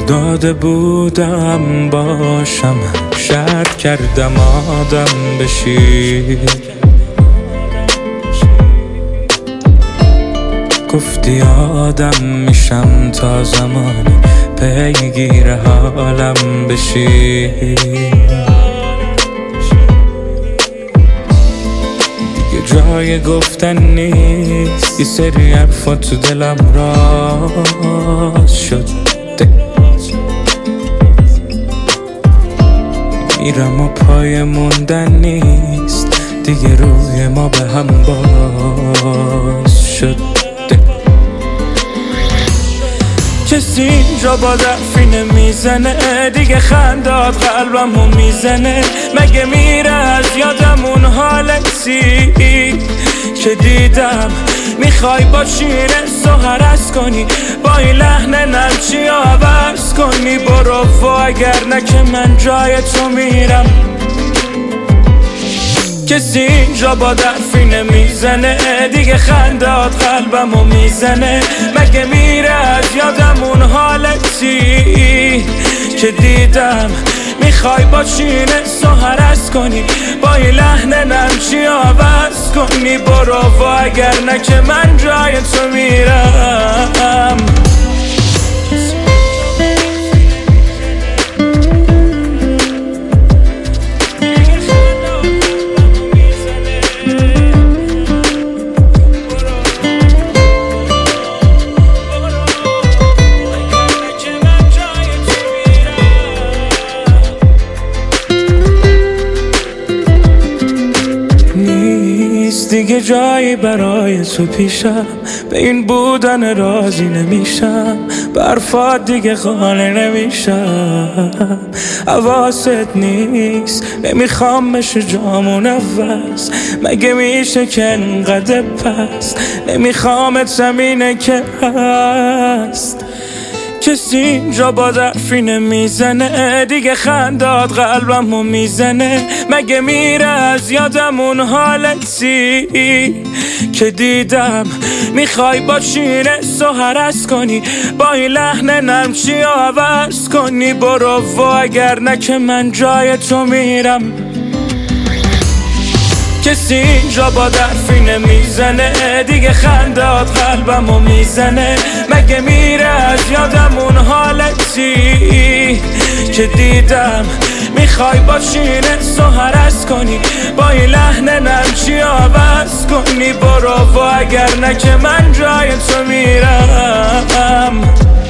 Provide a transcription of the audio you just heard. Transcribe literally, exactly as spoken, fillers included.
داده بودم باشم، شرط کردم آدم بشی. گفتی آدم میشم تا زمانی پیگیر حالم بشی. دیگه جای گفتن نیست، یه سری حرفا تو دلم راز شد. میرم و پای موندن نیست، دیگه روی ما به هم باز شد. کسی اینجا با دفی نمیزنه، دیگه خندات قلبمو میزنه. مگه میره از یادم اون حالتی که دیدم؟ میخوای با شیر سحر از کنی، با این لحن نمچی عوض کنی. برو و اگر نه که من جای تو میرم. کسی اینجا با دفی نمیزنه، دیگه خندات قلبمو میزنه. مگه میره از یادم اون حالتی که دیدم؟ میخوای با شیر سحر از کنی، با این لحن نمچی عوض کنی. برو و اگر نه که من جای تو میرم. دیگه جایی برای تو پیشم، به این بودن راضی نمیشم. برفات دیگه خانه نمیشم، حواست نیست. نمیخوام بشه جامون عوض، مگه میشه که انقدر پس؟ نمیخوامت زمینه که هست. کسی اینجا با دفی نمیزنه، دیگه خندات قلبمو میزنه. مگه میره از یادم اون حالتی که دیدم؟ میخوای با شیر سحر از کنی، با این لحن نمچی عوض کنی. برو و اگر نه که من جای تو میرم. کسی اینجا با دفی نمیزنه، دیگه خندات قلبمو میزنه. مگه میره از یادم اون حالتی که دیدم؟ میخوای با شیر سحر از کنی، با این لحن نمچی عوض کنی. برو و اگر نه که من جای تو میرم.